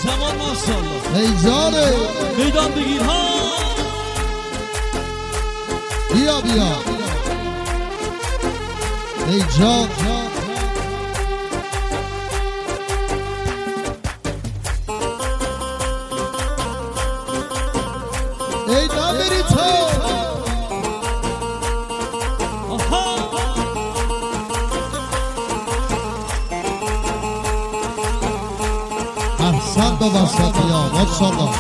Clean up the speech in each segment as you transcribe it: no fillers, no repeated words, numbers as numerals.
زمان ماشاءالله ای جانه میدان بگیر ها بیا بیا ای جان ای نمیری تو احسن به وسطی ها ماشاءالله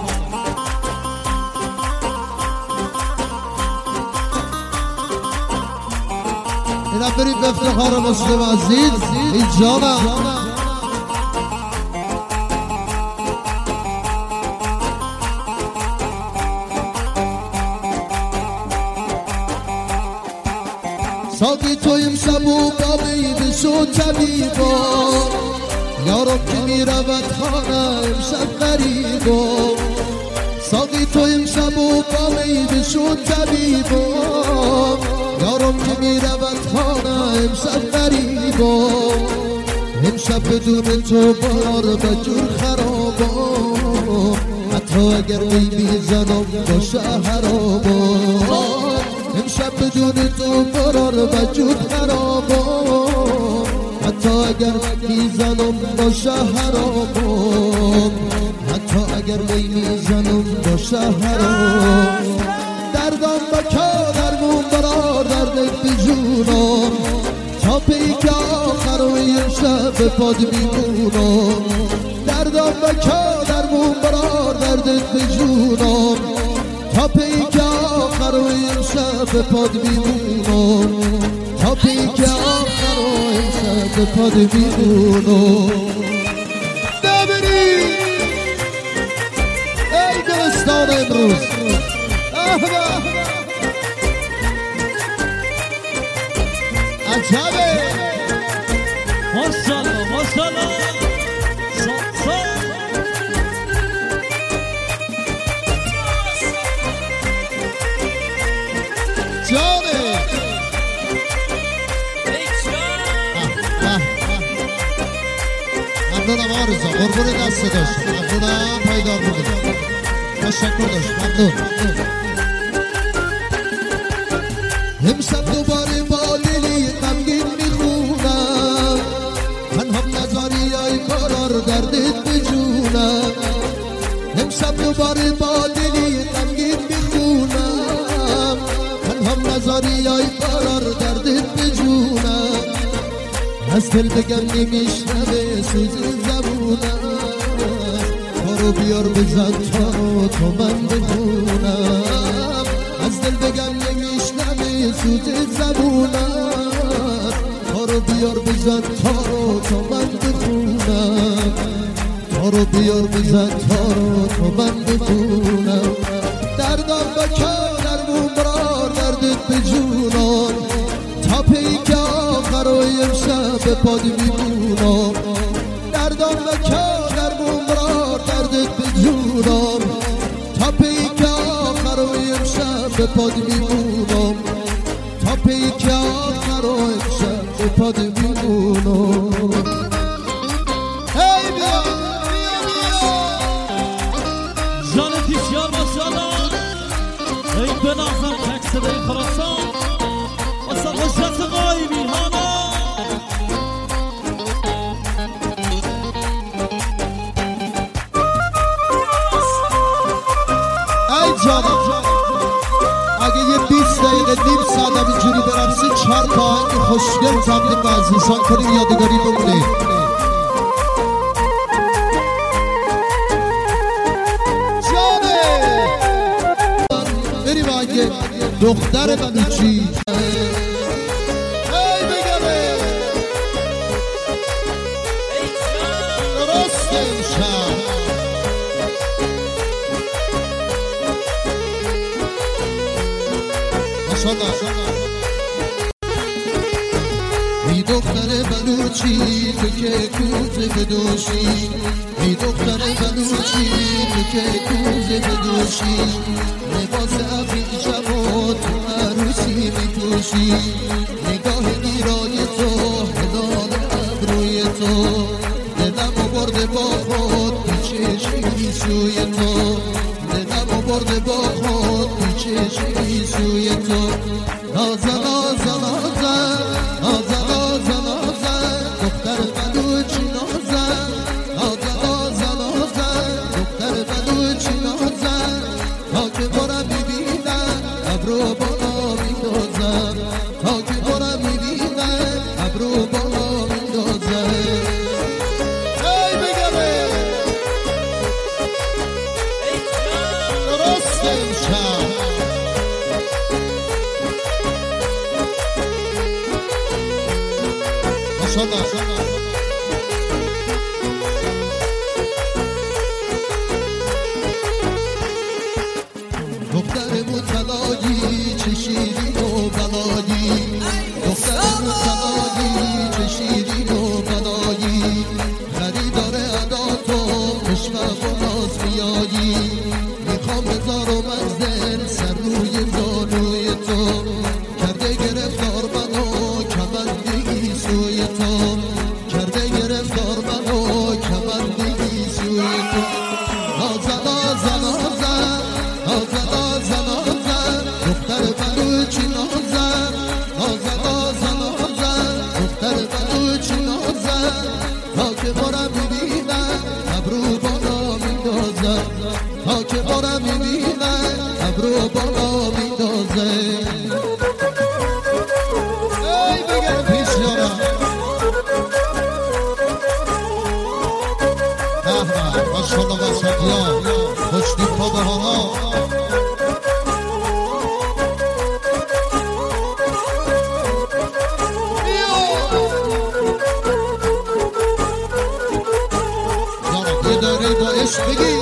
اینا برید به افتخار مسلم عزیز ای جانم ساقی تو امشب و با میده شد طبیبا یارم که میرود خانه امشب غریبا ساقی تو امشب و با میده شد طبیبا یارم که میرود خانه امشب غریبا امشب بدون تو بار بجور خرابا حتی اگر میزنم با شهرابا امشب بدون تو برار وجود خرابا حتی اگر میزنم با شهرابا حتی اگر میزنم با شهرابا دردم بکا درمون برار دردت بجونم تا پیک آخر و این شب پاد میمونم دردم بکا درمون برار دردت بجونم تا پیک آخر و این شب پاد میمونم تا پیک آخر و این شب پاد میمونم نبری ای دلستان امروز عجبه ماشاءالله ماشاءالله جانه ممنونم آرزا قربون دست داشت ممنونم پایدار بودم تشکر داشت ممنون امشب دوباره با دلی غمگین میخونم تنها نظاری های قرار دردت بجونم امشب دوباره با دلی غمگین میخونم تنها نظاری های قرار دردت بجونم از دل بگم نمیشنوه سوز زبونم کارو بیار بزن تا تو من بخونم از دل بگم نمیشنوه سوز زبونم کارو بیار بزن تا تو من بخونم کارو بیار بزن تا تو من بخونم دردم بکا درمون برار دردت بجونم تا پیک آخر و امشب پاد میمونم دردم بکا درمون برار دردت بجونم تا پیک آخر و امشب پاد میمونم تا پیک آخر و امشب پاد میمونم هی بیا جان پیشیار ماشاءالله ای بنازم تک صدای خراسان اصلا حجت غایبی هانا ای جانم اگه یه 20 دقیقه نیم ساعت هم اینجوری برمسی 4 تا آهنگ خوشگل تبلیغ به عزیزان کنیم یادگاری بمونه جانه بریم آهنگ دختر بلوچی ای بگمه درست امشب ای دختر بلوچی تو که کوزه بدوشی ای دختر بلوچی تو که کوزه بدوشی لباس ابریشم و تو عروسی میپوشی نگاه گیرای تو هلال ابروی تو دلم برده با خود پیش میکشی سوی تو دلم برده با خود میکشی سوی تو نازه نازه نازه نازه نازه نازه دختر بلوچی نازه نازه نازه نازه دختر بلوچی نازه تا که برم میبینم ابرو بالا میندازم تا که برم میبینم ابرو بالا میندازم ای بگره درست امشب ماشاءالله دختر مطلعی چه شیرین و بلایی دختر مطلعی چه شیرین و بلایی خریدار ادا تو مشفق و ناز میایی میخوام بذار و منزل سر روی زانوی تو کرده گرفتار منو کمندگی سوی تو کرده گرفتار منو کمندگی سوی تو نازه نازه نازه نازه نازه نازه دختر بلوچی نازه نازه نازه نازه دختر بلوچی نازه تا که برم میبینم ابرو بالا میندازه تا که برم میبینم ابرو بالا میندازه ای بگم پیش یارم به ماشاءالله وسطیان خوشتی پاده ها یه داره با عشق بگی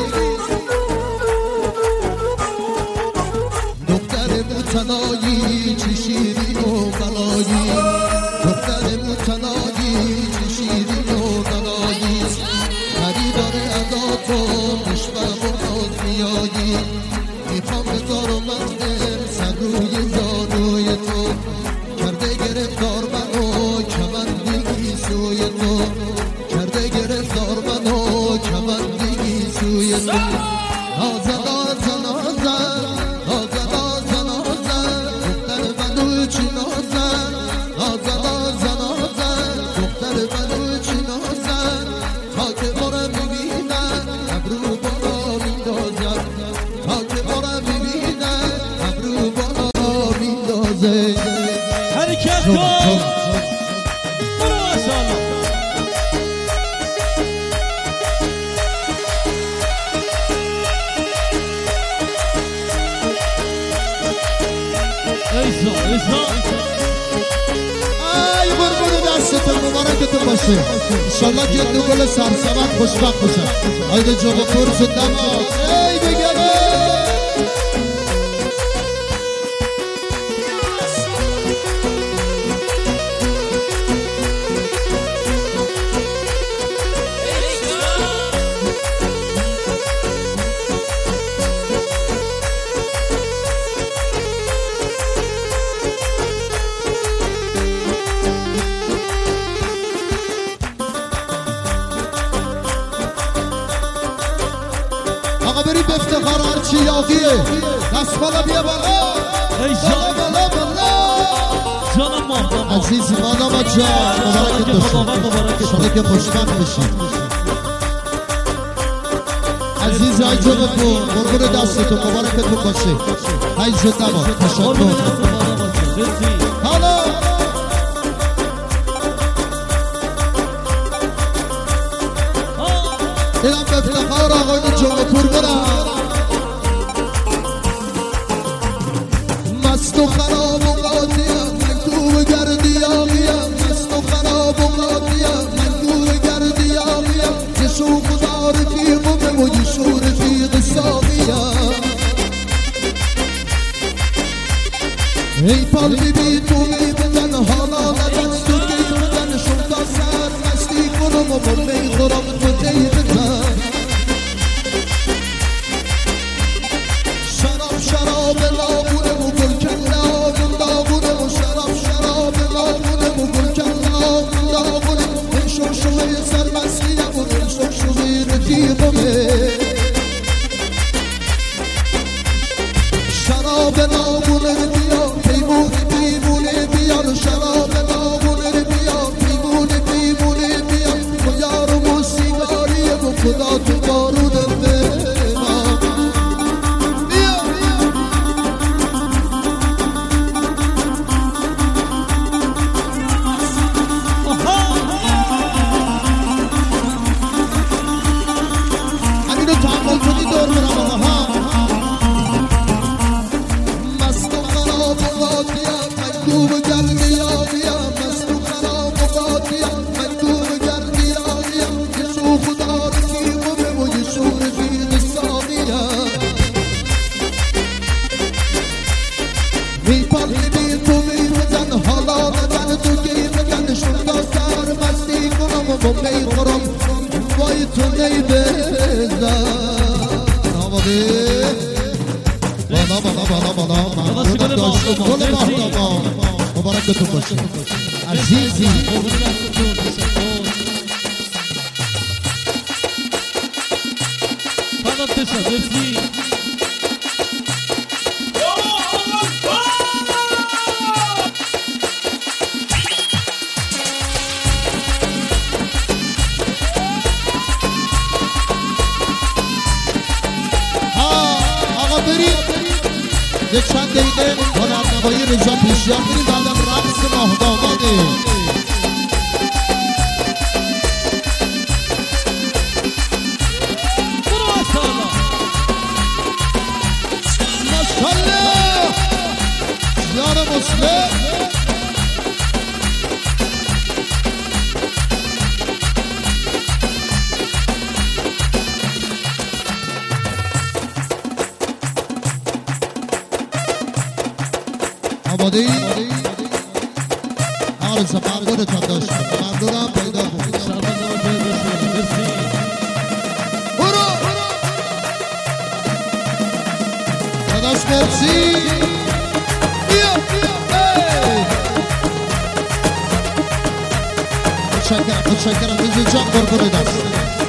دختر متنایی چه شیرین و بلایی دختر متنایی چه شیرین و بلایی خریدار ادا تو مشفق و ناز میایی میخوام بذار و منزل سر روی زانوی تو کرده گرفتار منو کمندگی سوی تو کرده گرفتار منو کمندگی سوی تو نازه نازه نازه نازه نازه نازه دختر بلوچی نازه نازه نازه نازه دختر بلوچی نازه تا که برم میبینم ابرو بالا میندازم تا که برم میبینم ابرو بالا میندازه حرکت کن برو ماشاءالله ایسا ایسا ای قربون دستتون مبارکتون باشه انشالله که دو گل سرسمت خوشبخت باشن آیده جواب پرس دماغ ای بگره آقا برید به افتخار هرچی یاقیه دست بالا بیا بالا ای جان بالا بالا جانم مادام عزیزی مادام جان مبارکت باشه شده که خوشبخت بشید عزیز های جانتون قربون دستتون مبارکتون باشه ای جدما تشکر حالا اینم به افتخار آقایون جانپور برم مست و خراب و قاطیم من تو گردی آقیم مست و خراب و قاطیم من تو گردی آقیم یه شوق دار رفیقم و یه شو رفیق ساقیم ای پال بی تو می بدن حالا نفس تو دی بدن شم تا سر مستی کنم و من می خورم تو دی بدن شراب لابونه و گل کلام داغونه و شراب لابونه و گل کلام داغونه این شوشوی سرمستیم و این شوشوی رفیقمه میپالی بی تو میزن حالا بزن تو گیر بزن شونگا سر مستی کنم و بمی خورم وای تو نی بزن بالا ممنونم داشت گل مهدابا مبارک به تو باشه عزیزی فقط بشه برسی یک چند دقیقه هنرنمایی رضا پیشیان میریم بعدم رقص مهداباده ماشالله یار مسلم آماده ای؟ آرزا ممنونت هم داشت ممنونم پیدا بود برو داداش مرسی بیا متشکرم بزی جان قربون دست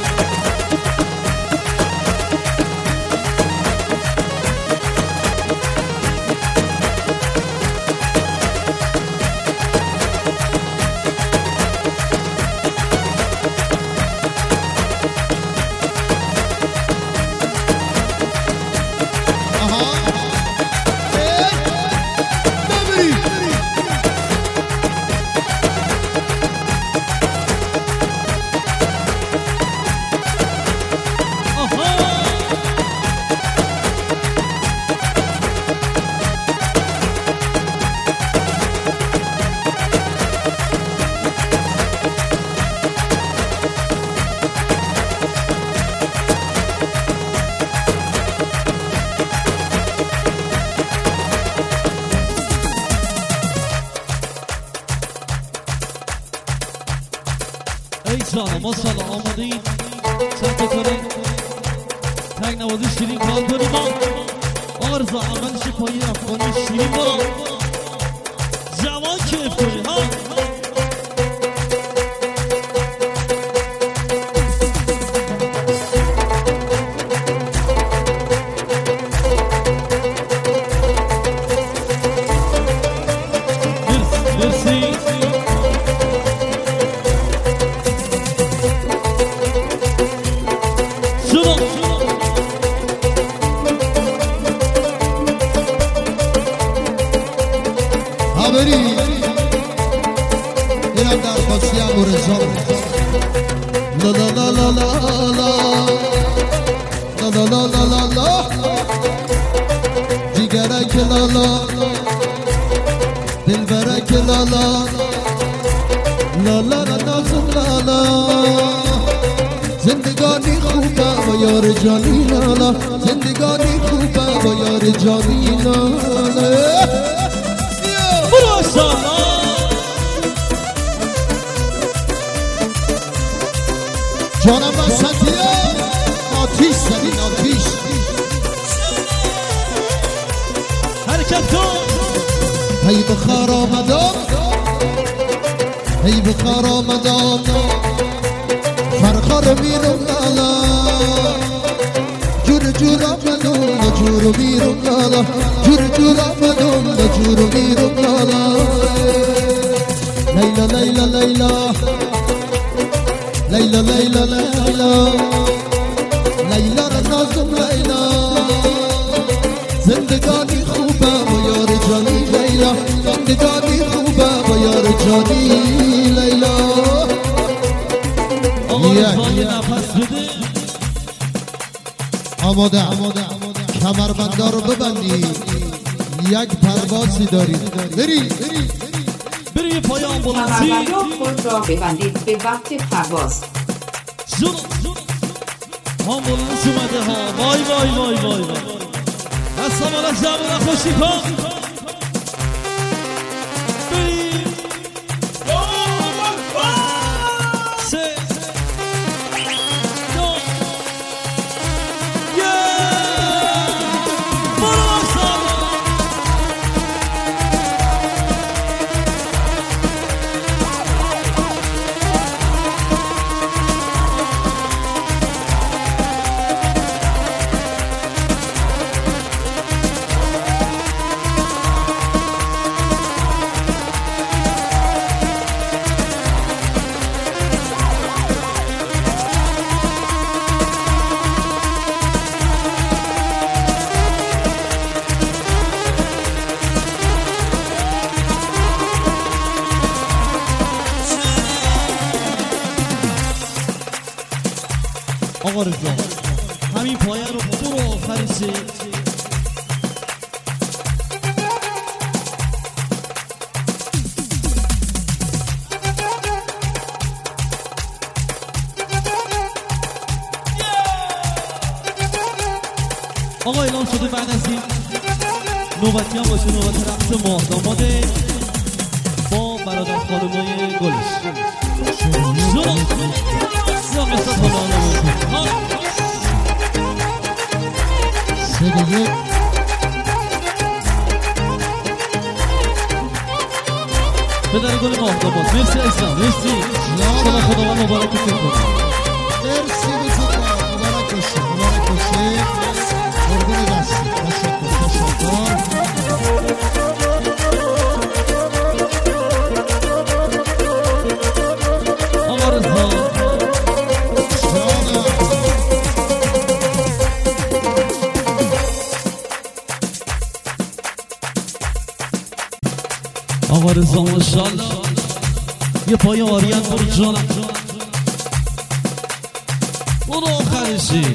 ما سال آماده اید سمت کنید تک نوازی شیرین کار کنیم آرزا عملش پایی افغانی شیرین برا جوان کیف کنید ها اینم درخواستی امو رضا لا لا لا لا لا لا لا لا لا لا جگرک لا لا دلبرک لا لا لا لا لا نازم لا لا زندگانی خوبه با یار جانی لا لا زندگانی خوبه با یار جانی لا لا برو سالا جانم بسطیه آتیش زدین آتیش حرکت کن هی بخار آمدم هی بخار آمدم فرخار میرم لالا جور جور آمدم جور میرم لالا جور جور آمدم جور میرم لالا لیلا لیلا لیلا لیلا لیلا لیلا لیلا نازم لیلا زندگانی خوبه با یار جانی لیلا زندگانی خوبه با یار جانی لیلا آماده کمربندا رو ببندی یک پروازی دارید بری بری پای آمبولانسی خود را ببندید به وقت پرواز آمبولانس اومده ها وای وای وای وای وای وای دستم آلا جمعه خوشی کن بریم سه دو برو سالا آقا رضا همین پایه رو برو آخر سه آقا اعلام شده بعد از این نوبتی هم باشه نوبت رقص ماه داماده با برادر خانمای گلش یا قصد حالا سه دیگه پدر گل ماه داماد مرسی عزیزم مرسی شما خدا مبارکتون کنه مرسی بزرگ مبارک باشه مبارک باشه قربون دستی تشکر تشکر آقا رضا آقا رضا ماشاءالله یه پای آریت برو جانم برو آخرشی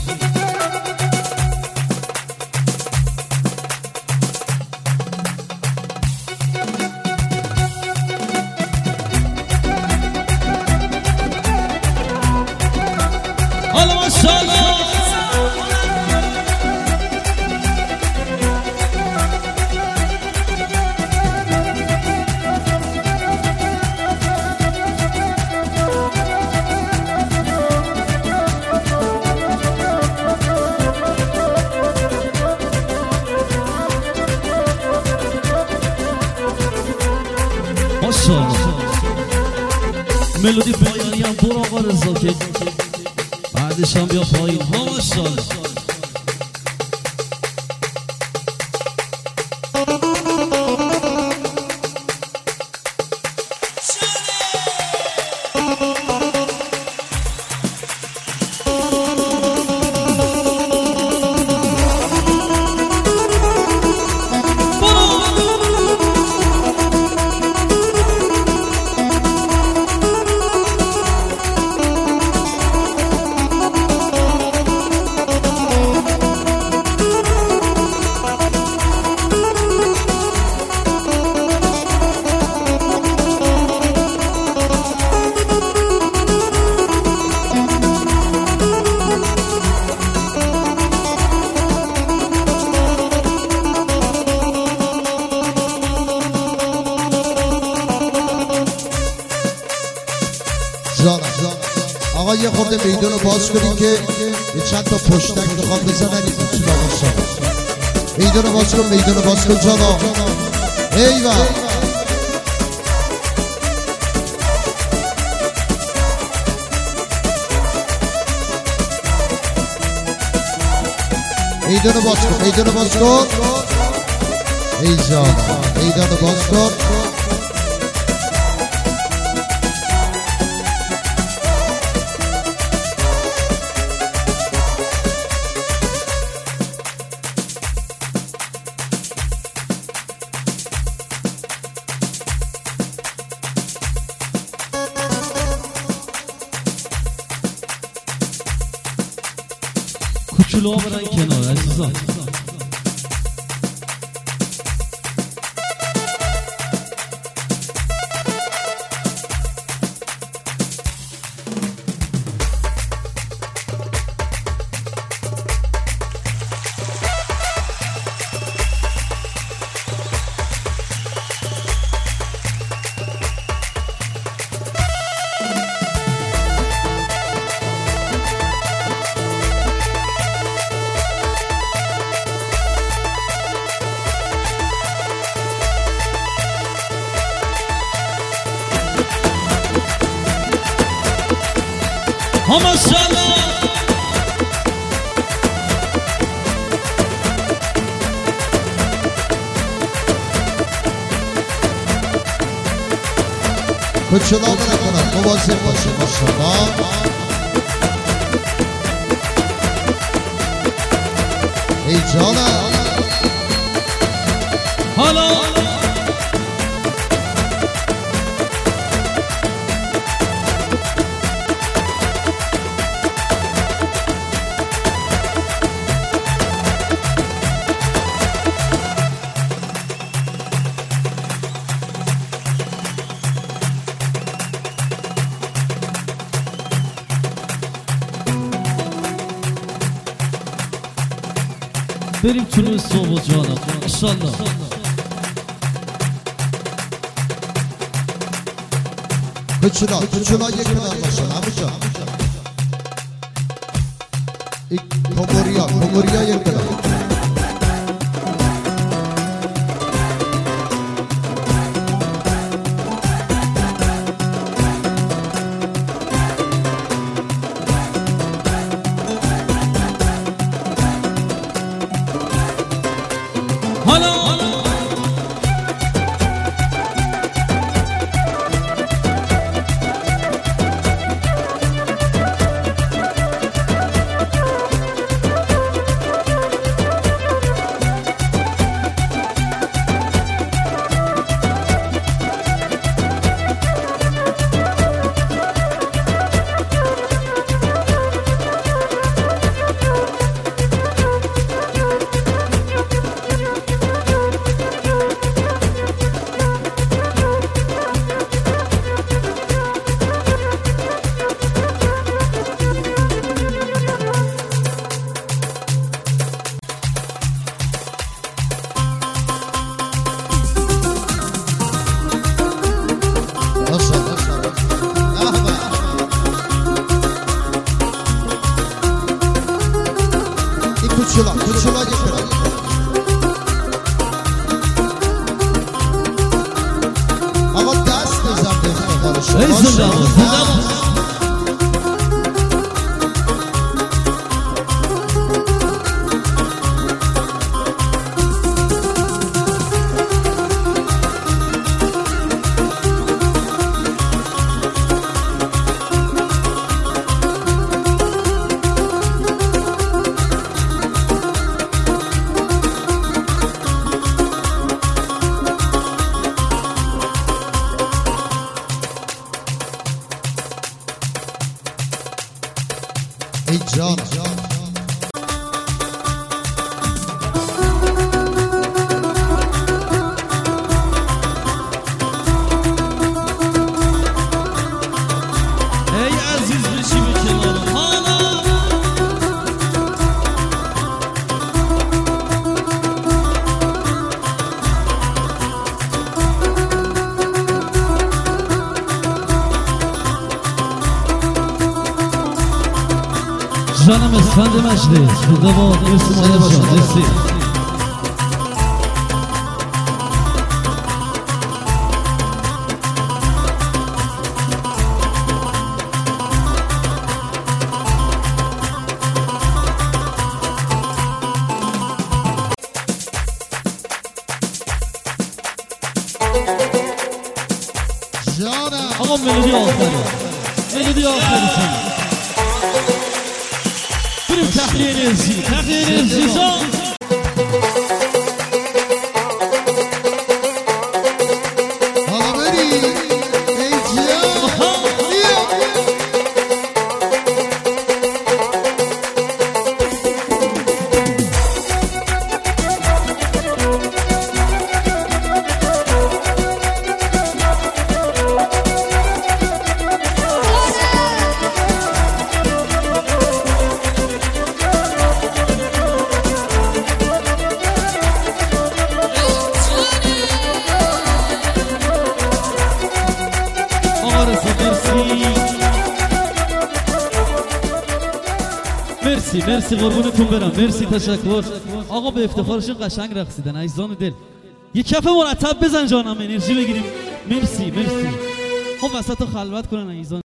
حالا ماشاءالله ملودی پایانی هم برو آقا رضا که بعدش هم بیا پایین ها ماشاءالله آقا یه خورده میدون رو باز کنیم که یه چند تا پشتک میخوام بزنن میدون رو باز کن میدون رو باز کن جانا ایوه میدون رو باز کن میدون رو باز کن ای جانا میدون رو باز کن کوچولو ها برن کنار عزیزان کچلا نکنم مواظب باشه ماشاءالله. ای جانم حالا بریم طلوع صبح و جانم انشالله. کچلا یک کنار باشه همونجا. کموریا یک کنار. کچلا یک کنار. آقا دست بزن به افتخارش. ای زنده باش. ای جان ای عزیز بشی به کنارم حالا جانم اسفند مجلس خدا با مرسی مادر جان مرسی. جانم آقا ملودی آخری سن بریم تخلیه انرژی جان. حالا بری ای جان مرسی قربونتون برم. مرسی تشکر آقا به افتخارشون قشنگ رقصیدن عزیزان دل. یه کف مرتب بزن جانم انرژی بگیریم. مرسی خب وسط خلوت کنن عزیزان.